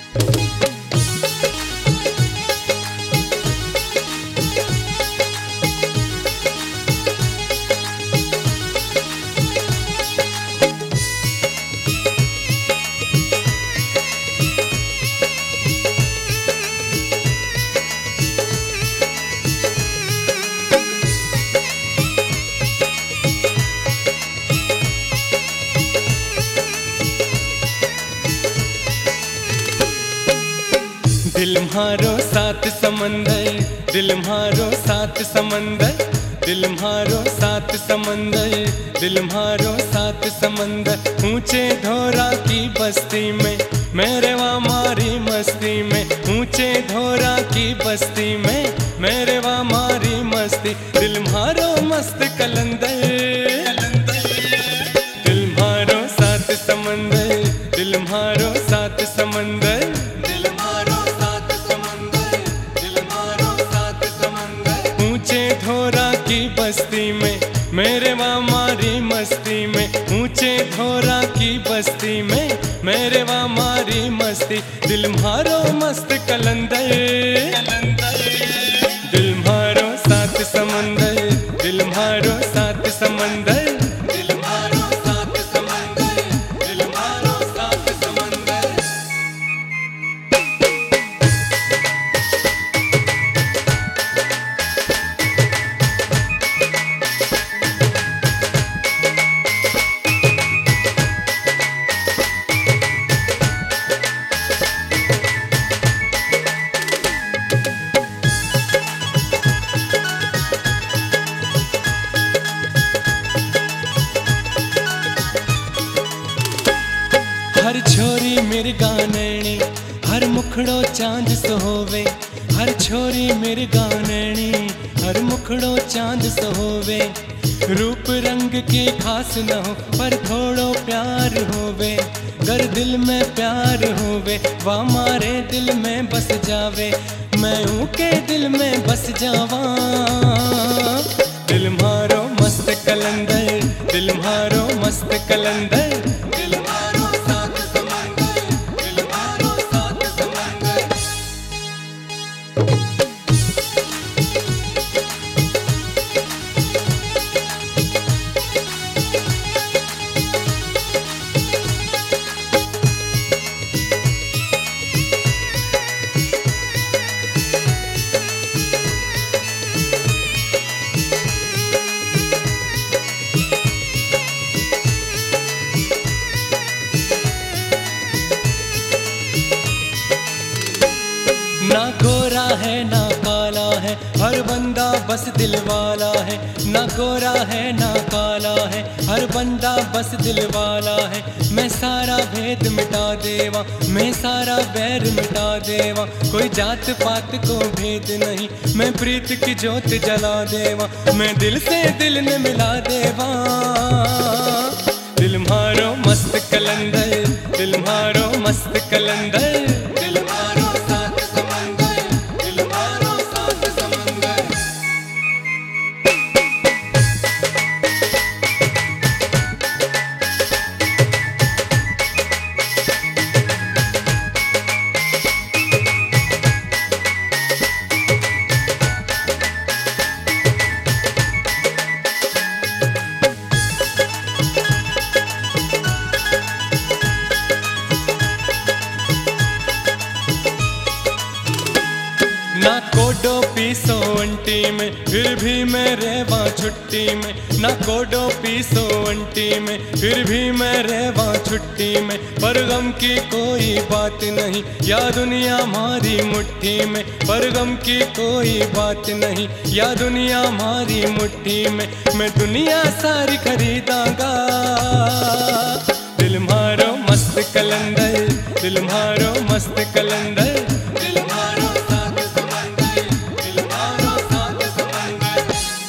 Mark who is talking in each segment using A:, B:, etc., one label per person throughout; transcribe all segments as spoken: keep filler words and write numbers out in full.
A: दिल म्हारो सात समंदर, दिल म्हारो सात समंदर, दिल म्हारो सात समंदर, दिल म्हारो सात समंदर। ऊंचे धोरा की बस्ती में मेरे वहाँ मारी मस्ती में, ऊंचे धोरा की बस्ती में मेरे वहाँ मारी मस्ती। दिल म्हारो मस्त कलंदर, दिल म्हारो सात समंदर, दिल म्हारो सात समंदर, दिल म्हारो सात समंदर, दिल म्हारो सात समंदर। ऊंचे धोरा की बस्ती में मेरे वहाँ मारी मस्ती में, ऊंचे धोरा की बस्ती में मेरे वहाँ मारी मस्ती। दिल म्हारो मस्त कलंदर, दिल म्हारो सात समंदर, दिल म्हारो सात समंदर, दिल म्हारो सात समंदर, दिल म्हारो सात समंदर। हर छोरी मिर्गा नैनी, हर मुखड़ो चांद सोवे, हर छोरी मिर्गा नैनी, हर मुखड़ो चांद सोवे। रूप रंग की खास न हो पर थोड़ो प्यार होवे, गर दिल में प्यार होवे वह मारे दिल में बस जावे, मैं उनके दिल में बस जावा। दिल म्हारो मस्त कलंदर, दिल म्हारो मस्त कलंदर, दिल म्हारो सात समंदर, दिल म्हारो सात समंदर। ना गोरा है ना काला है, हर बंदा बस दिल वाला है, ना गोरा है ना काला है, हर बंदा बस दिल वाला है। मैं सारा भेद मिटा देवा, मैं सारा बैर मिटा देवा, कोई जात पात को भेद नहीं, मैं प्रीत की जोत जला देवा, मैं दिल से दिल ने मिला देवा। दिल म्हारो मस्त कलंदर, दिल म्हारो मस्त कलंदर, दिल म्हारो सात समंदर, दिल म्हारो सात समंदर। ना कोडो पीसो अंटी में फिर भी मैं रहवा छुट्टी में, ना कोडो पीसो अंटी में फिर भी मैं रहवा छुट्टी में। पर गम की कोई बात नहीं या दुनिया हमारी मुट्ठी में, पर गम की कोई बात नहीं या दुनिया हमारी मुट्ठी में। मैं दुनिया सारी खरीदांगा, दिल म्हारो मस्त कलंदर, दिल म्हारो मस्त कलंदर, दिल म्हारो सात समंदर, दिल म्हारो सात समंदर।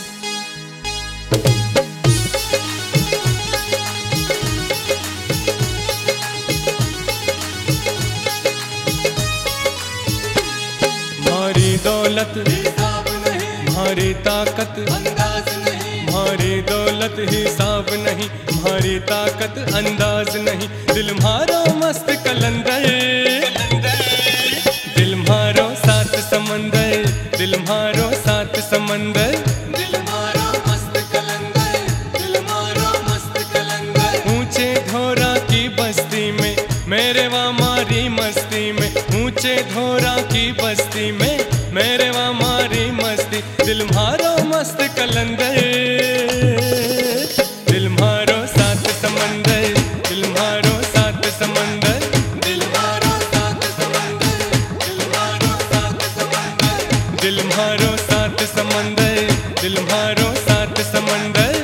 A: मारी दौलत हिसाब नहीं, मारी ताकत अंदाज नहीं, मारी दौलत हिसाब नहीं, मारी ताकत अंदाज नहीं। दिल म्हारो मस्त कलंदर, पहुँचे धोरा की बस्ती में, मेरे वहाँ मारी मस्ती। दिल मारो मस्त कलंदर, दिल मारो सात समंदर, दिल मारो सात समंदर, दिल मारो सात समंदर, दिल मारो सात समंदर, दिल मारो सात समंदर, दिल मारो सात समंदर।